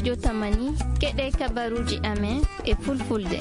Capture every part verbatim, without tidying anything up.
studio Tamani keɗe kabaruji amen e fulfulde.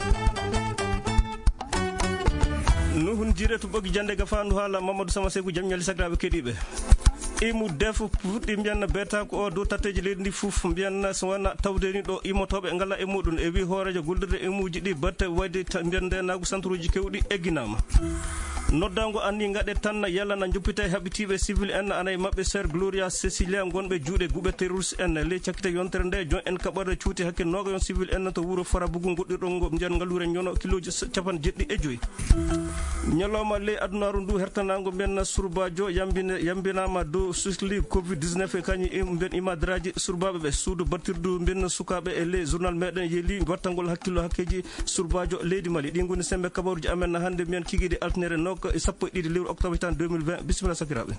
nuhun jire to ɓogi jande ga fandu haala Mamadou Sama Sekou jam ñali sakiraɓe keɗiɓe imu def fuɗɗi mbiyanna beta ko o dow tatteji leydi ndi fof mbiyanna so wona tawde ni ɗo immotoɓe ngala e muɗum e wi hoorejo guldurde imuji ɗi batte wadde mbiyan ndenagu centre uji kewɗi egginama noddango anni ngaɗe tan yalana juppita habitiɓe civil en anayi mabɓe sœur Gloria Cecilia gonɓe juuɗe guɓe terroriste en ley cakkite yontere nde jon en kaɓorde cuuti hakke noga yon civil en to wuuro Farabougou goɗɗirɗo ngo mbiyan ngalure ñono kiloji capan jeɗɗi e joyyi ñalawma ley adunaru ndu hertanago mbiyan surbajo yambine yambinama dow susli covid dix-neuf e kañum mbiyan imadiraji surbaɓe ɓe suudu battirdu mbiyan sukaɓe e ley journal meɗen yeeli wattangol hakkillo hakkeji surbajo leydi Mali ɗi goni sembe kabaruji amen hande mbiyan kikiɗe altinere nok e sappo e ɗiɗi lewru octobre tan deux mille vingt bisimilla sakiraɓe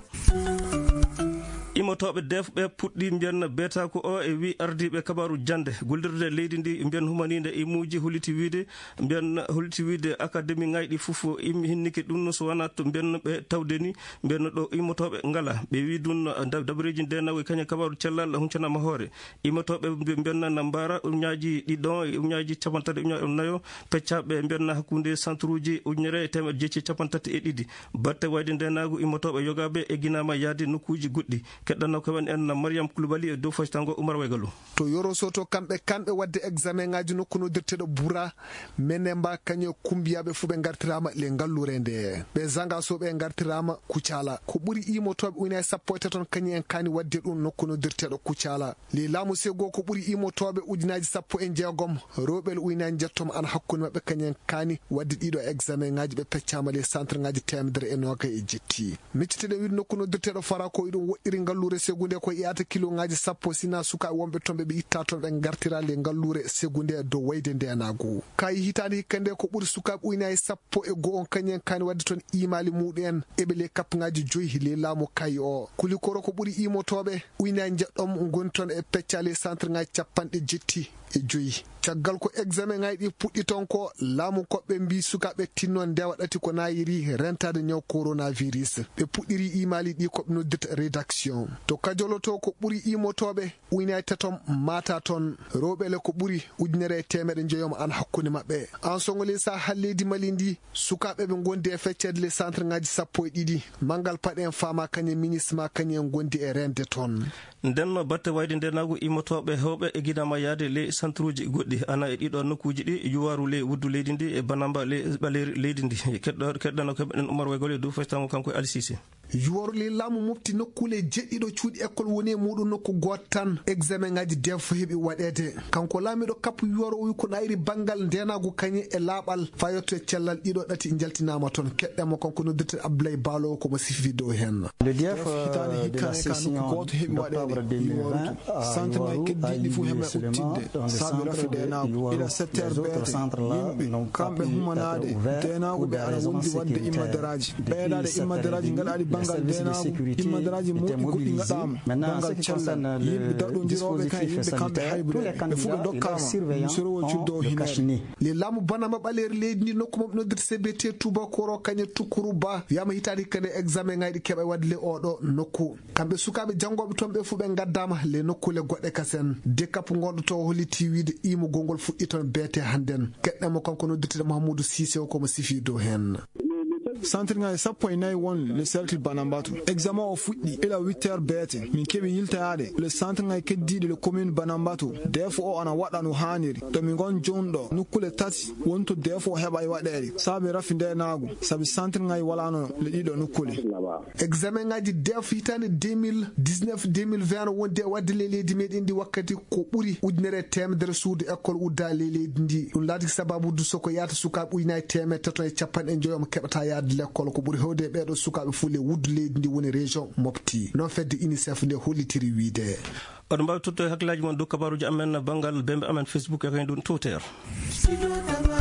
immotoɓe defɓe puɗɗi mbiyan beta ko o e wi ardiɓe kabaru jande guldirde leydi ndi mbiyan humanide imuji holliti wiide mbiyan holliti wiide académie ngayɗi foof imi hinniki ɗum so wona to mbiyan ɓe tawde ni mbiyan ɗo immotoɓe ngala ɓe wi ɗum dabareji ndenawo e kañum kabaru cellal huncanama hoore immotoɓe mbiyan na mbara uñaji ɗiɗon uñaji capantati uñaji nayo peccaɓe mbiyan hakkude centre uji ujunere e temedde jecci capantati e ɗiɗi batte wayde ndenago immotoɓe yogaɓe e guinama yaade nokkuji goɗɗi keɗɗanno kawen en Mariam Koulibaly e dow faytango Oumar Waygalou to yoro soto kamɓe kamɓe wadde examen ngaji nokku nodirteɗo Boura mene mba kañe kumbiyaɓe fuu ɓe gartirama le ngallure nde ɓe zangasoɓe gartirama Kucala ko ɓuuri imotoɓe ujunere sappo e taton kañum en kani wadde ɗum nokku nodirteɗo Kucala le laamu sego ko ɓuuri imotoɓe ujunaji sappo e jeegom rewɓe ujunaji jettoma an hakkude mabɓe kañum en kani wadde ɗiɗo examen ngaji ɓe peccama le centre ngaji temedere e noga e jetti micciteɗe wiide nokku nodirteɗo Fara ko iɗum woɗɗiri ngallure segunde ko iyata kilo ngaji sappo sina sukaɓe wonɓe toon ɓe itta toon ɓe gartira le ngallure segunde dow wayde ndenago kayi hitande hikka nde ko ɓuuri sukaɓe ujunaji sappo e go'on kañum en kani wadde toon imali muɗum en eɓe le kapngaji joyyi le laamu kayi o kulikoro ko ɓuuri imotoɓe ujunaji jeɗɗom goni toon e peccale centre ngaji capanɗe jetti e joyyi caggal ko examen ngaji ɗi puɗɗi toon ko laamu koɓɓe mbi sukaɓe tinnon ndewa ɗati ko nayiri rentade ñaw coronavirus ɓe puɗɗiri imali ɗi koɓe noddirta rédaction to kajoloto ko ɓuuri imotoɓe ujunaji tatom mata toon rewɓele ko ɓuuri ujunere e temedde jeeyom an hakkude mabɓe en songole sa ha leydi Mali ndi sukaɓe ɓe gondi e feccede le centre ngaji sappo e ɗiɗi mangal paɗe en fama kañum ministre ma kañum en gondi e rende toon ndenno batte wayde ndenago immotoɓe hewɓe e guidama yaade le centre uji goɗɗi ana e ɗiɗo nokkuji ɗi yuwaru le wuddu leydi ndi e banamba le ɓaleri leydi ndi keɗɗo keɗɗano keɓen Oumar Waygalou e dow faytango kanko e Ali Cissé yuwaru le laamu mofti nokkule jeɗɗiɗo cuuɗi école woni e muɗum nokku goto tan examen ngaji defo heeɓi waɗede kanko laamiɗo kappu yuwaru o wi ko nayri banggal ndenago kañum e laaɓal fayotto e cellal ɗiɗo ɗati jaltinama toon keɗɗemo kanko noddirte Abdoulaye Balo komo sifi dow hen le D F de la session d'octobre deux mille vingt centre ngaji keddiɗi fuu heɓe uttidde saaɓe rafide ila sept heures beete yimɓe kamɓe humanade ndenago ɓe ana wondi wadde immadaraji ɓeeɗade immadaraji gaɗaɗi bangal ndenago immadaraji moƴƴi goɗɗi gaɗama bangal cellal yimɓe daɗodiroɓe kan yimɓe kamɓe haybre ɓe fuu ɓe dokkama sorowol cuddo o hinede le laamu banama ɓaleri leydi ndi nokku mabɓe noddirte C B T tubakoro kañe Tukkuru Ba wiyama hitade hikkande examen ngaji ɗi keeɓa wadde le oɗo nokku kamɓe sukaɓe janggoɓe toon ɓe fuu ɓe gaddama le nokkule goɗɗe kasen décape gonɗo to holliti wiide imugol ngol fuɗɗi toon beete hannden keɗɗemo kanko noddirteɗe Mahamoudou Cissé o komo sifi dow hen centre ngaji sappo e nayyi won le cercle Banambatu examen o fuɗɗi ila huit heures beete min keeɓi yiltayade le centre ngaji keddiɗe le commune Banambatu defo o ana waɗa no hanniri to min gon jonɗo nokkule tati wonto defo o heɓa e waɗede saabi rafi ndenago saabi centre ngaji walano le ɗiɗo nokkule examen ngaji defo hitande deux mille dix-neuf deux mille vingt wonde e wadde le leydi meɗen ndi wakkati ko ɓuuri ujunere temedere suudu école udda le leydi ndi ɗum laati sababude soko yahata sukaɓe ujunaji temedde taton e capanɗe joyoma keɓata yaade l'école ko ɓuuri hewde ɓeɗo sukaɓe fuu le wuddu leydi ndi woni région Mopti non fedde UNICEF nde hollitiri wiide oɗo mbawi totto hakkillaji mon dow kabaruji amen banggal bembe amen Facebook e kañum ɗum Twitter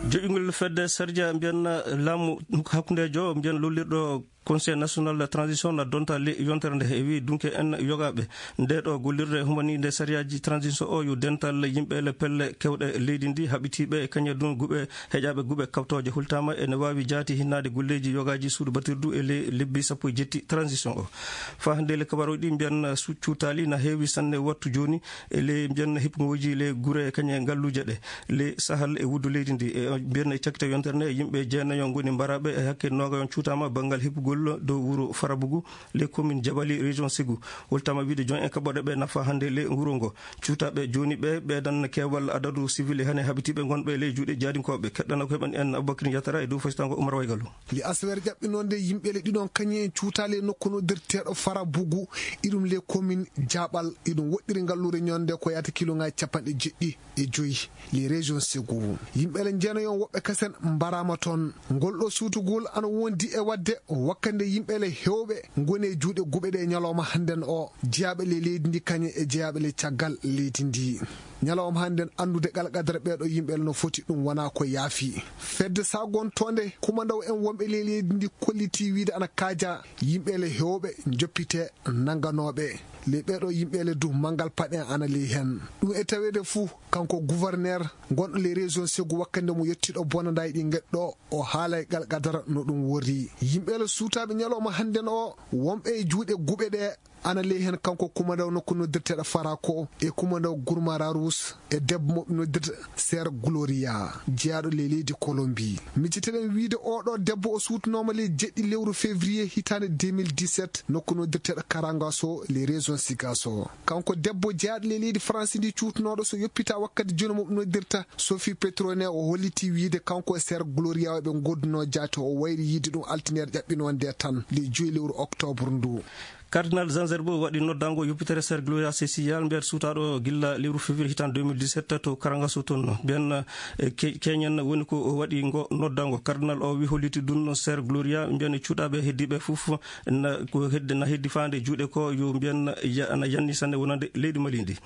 joƴugol fedde sardia mbiyen laamu hakkundejo mbiyen lollirɗo conseil national de transition na donta le yontere nde e wi dunke en yogaɓe nde ɗo gollirde humani nde sariyaji transition o yo dental yimɓe le pelle kewɗe leydi ndi haɓitiɓe kañe dun guɓe heƴaɓe guɓe kawtoje hultama ene wawi jaati hinnade golleji yogaji suudu batirdu e le lebbi sappo e jetti transition o fa hande le kabaruji ɗi mbiyen cuutali na heewi sanne wattu joni e le mbiyen hipgoji le guure e kañe ngalluje ɗe le sahal e wuddu leydi ndi e mbiyen e cakkite yontere nde yimɓe jeenayo goni mbaraɓe e hakke nogayon cuutama banggal hipgol dow wuro Farabougou les communes Jabali région Ségou holtama wiide jon en kaɓoɗe ɓe nafa hande le wuro ngo cuutaɓe joni ɓe ɓedan kewal adadu civil e hane habitiɓe gonɓe ley juuɗe jaadinkoɓe keɗɗana ko heɓan en Aboubacry Diatara e dow fasitango Oumar Waygallo li aswer ƴaɓɓinode yimɓele ɗiɗon kañe cuutali nokkuno dirteɗo Farabougou iɗum les communes Diabal iɗum woɗɗiri ngallure ñonde ko yata kiloŋaji capanɗe jeɗɗi e joyyi les région Ségou yimɓele jeenoyon woɓɓe kasen mbarama toon ngolɗo suutugol ana wondi e wadde wakkande yimɓele hewɓe goni e juuɗe guɓe ɗe ñalawma hannden o jeyaɓe le leydi ndi kañe e jeyaɓe le caggal leydi ndi ñalawma hannden andude galgadara ɓeɗo yimɓele no foti ɗum wona ko yaafi fedde sa gontonde kumandaw en wonɓe le leydi ndi kolliti wiide ana kaaja yimɓele hewɓe joppite nanganoɓe le ɓeɗo yimɓele du mangal paɗen ana ley hen ɗum e tawede fuu kanko gouverneur gonɗo les région Ségou wakkande mo yettiɗo bonanda ɗi gueɗɗo o haala e galgadara no ɗum wori yimɓele suutaɓe ñalawma hannden o wonɓe e juuɗe guɓe ɗe ana ley hen kanko kumandaw nokku noddirteɗo Fara ko e kumandaw Gourmara Rousse e debbo mo noddirta Sére Gloria jeyaɗo le leydi Colombie miciteɗen wiide oɗo debbo o suutanoma le jeɗɗi lewru février hitande deux mille dix-sept nokku noddirteɗo Karangaso les région Sigasso kanko debbo jeyaɗo le leydi France ndi cuutanoɗo so yoppita wakkati joni mo noddirta Sophie Petrone o holliti wiide kanko e Sére Gloria ɓe godduno jaati o wayri yiide ɗum altinere ƴaɓɓinonde tan le joyi lewru octobre ndu cardinal Zanzerbo waɗi noddango yoppitere Sére Gloria Cécilial mbiyat suutaɗo gilla lewru février hitan deux mille dix-sept to Karangaso toon mbiyen keñen woni ko waɗi ngo noddango cardinal o wi holliti ɗum Sére Gloria mbiyen cuuɗaɓe heddiɓe foof na ko hedde na heddi fande juuɗe ko yo mbiyen ana yanni sanne wonande leydi Mali ndi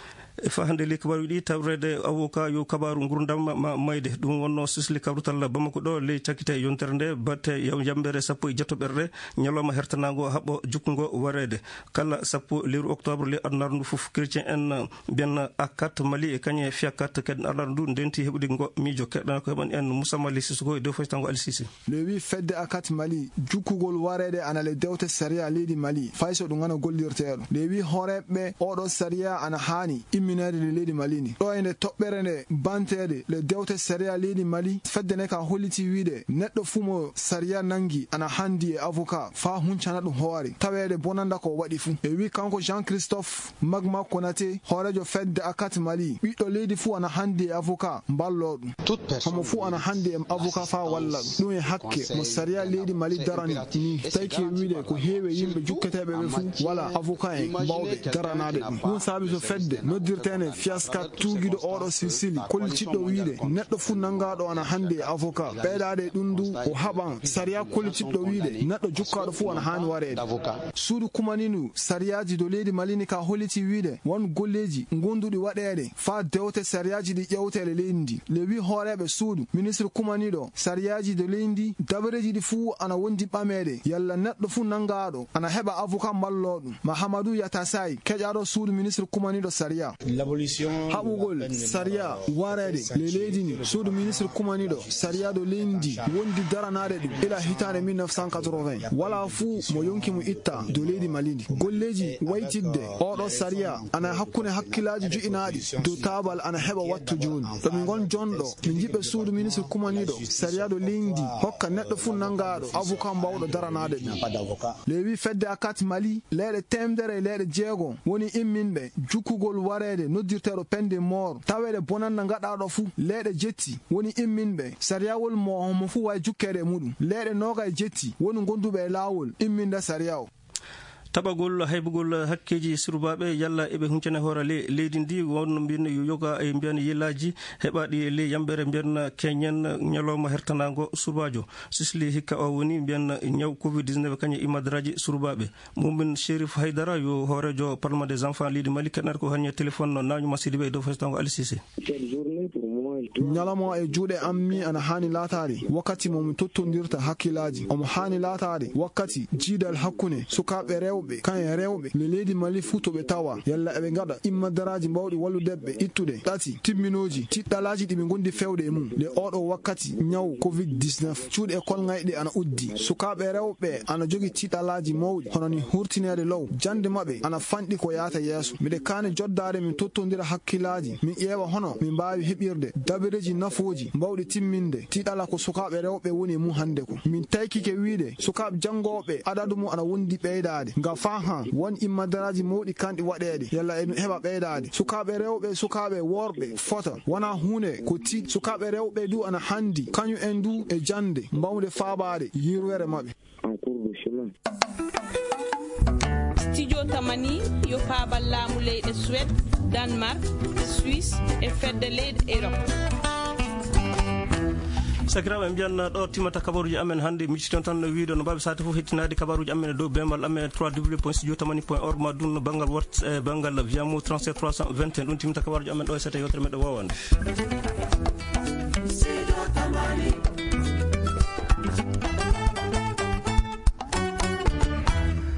fa hande li kabaru ɗi tawrede avocat yo kabaru gurdam ma mayde ɗum wonno sisli kabrutal Bamako ɗo ley cakkite yontere nde batte yaw jambere sappo e jetto ɓerɗe ñalawma hertanago haɓɓo jukkugo warede kala sappo lewru octobre le arnardu fof chrétien en mbiyen akat Mali e kañe fiakat kadi arnardu ndenti heɓude ngo miijo keɗɗana ko heɓan en Moussa Mali Sissoko e dow faytango Ali Cissé le wi fedde akat Mali jukkugol warede ana le dewte saria leydi Mali fayso ɗum ana gollirteɗo le wi horeɓe oɗo saria ana hani minade le leydi Mali ni ɗo ende toɓɓere nde bantede le dewte saria leydi Mali fedde ne ka holliti wiide neɗɗo fuu mo saria nangi ana handi e avocat fa huncana ɗum hoore tawede bonanda ko waɗi fuu e wi kanko Jean Christophe Magma Konaté hoorejo fedde akat Mali ɓiɗɗo leydi fuu ana handi e avocat mballo ɗum homo fuu ana handi e avocat fa walla ɗum ɗum e hakke mo saria leydi Mali darani ni tawki wiide ko heewe yimɓe jukketeɓe ɓe fuu wala avocat en mbawɓe daranade ɗum ɗum saabi so fedde noddir tene fiaska tuugido oɗo silsili kolciɗɗo wiide neɗɗo fu nangaɗo ana hande e avocat ɓeydade ɗum du o haɓan saria kolciɗɗo wiide neɗɗo jukkaɗo fu ana hani warede suudu kumaninu sariyaji do leydi Malini ka holliti wiide won golleji gonduɗi waɗede fa dewte sariyaji ɗi ƴewtele leydi ndi le wi hooreɓe suudu ministre kumaniɗo sariyaji do leydi ndi dabareji ɗi fu ana wondi ɓamede yalla neɗɗo fu nangaɗo ana heɓa avocat mballoɗum Mahamadou Yatasay keƴaɗo suudu ministre kumaniɗo saria haɓugol saria warede le leydi ni suudu ministre kumaniɗo saria do leydi ndi wondi daranade ɗum ila hitande mille neuf cent quatre-vingt wala fuu mo yonki mo itta do leydi Malini golleji waytidde oɗo saria ana hakkunde hakkillaji juɗinaɗi dow tabal ana heɓa wattu joni ɗomi gon jonɗo min jiɓɓe suudu ministre kumaniɗo saria do leydi ndi hokka neɗɗo fu nangaɗo avocat mbawɗo daranade ɗum le wi fedde akat Mali leyɗe temdere e leyɗe jeegon woni imminɓe jukkugol warede noddirteɗo pende mort tawede bonanda gaɗaɗo fu leyɗe jetti woni imminɓe sariyawol mo homo fu way jukkede muɗum leyɗe noga e jetti woni gonduɓe e lawol imminda sariya o taɓagol haybugol hakkeji surbaɓe yalla eɓe huncane hoore le leydi ndi wonno mbiyen yo yoga e mbiyen yillaji heɓaɗi le yambere mbiyen keñen ñalawma hertanago surbajo sisli hikka o woni mbiyen ñaw covid dix-neuf kañe imadaraji surbaɓe mumin Chérif Haydara yo hoorejo parlement des enfants leydi Mali keɗnata ko hanñe téléphone nañuma Sidibé e dow fasitango Ali Cissé. Cette journée pour moi nyalamo e juude ammi ana hani latari wakati mo tottondirta hakkilaji omo hani latari wakati jidal hakkune sukabe rewbe kan rewbe le leydi Mali futo be tawa yalla e be ngada imma daraji bawdi wallu debbe ittude tati timminoji tiddalaji dibe gondi fewde e mum le odo wakati nyaw covid dix-neuf cuude e kol ngayde ana uddi sukabe rewbe ana jogi tiddalaji mawdi hono ni hurtinede law jande mabbe ana fandi ko yaata yeso mide kane joddare min tottondira hakkilaji min yewa hono min baawi hebirde dabireji nafoji bawdi timminde tiddala ko sukabe rewbe woni mu hande ko min taykike wiide sukabe jangobe adadumu ana wondi beydade nga faha won imma daraji mawdi kandi wadede yalla en heba beydade sukabe rewbe sukabe worbe fota wana hune ko ti sukabe rewbe du ana handi kanyu endu e jande mbawde faabade yirwere mabbe Studio Tamani yo paabal laamu leyɗe Suède, Danemark, Suisse e fedde leyɗe Europe. sakiraɓe en mbiyanna ɗo timata kabaruji amen hannde micciton tan no wiiɗo no mbawi sate fof hettinade kabaruji amen e dow bemal amen trois w point studio tamani point org ma ɗum no banggal wat e banggal wiyamu trente-sept trois cent vingt et un ɗum timata kabaruji amen ɗo e sete yewtere meɗe wowande.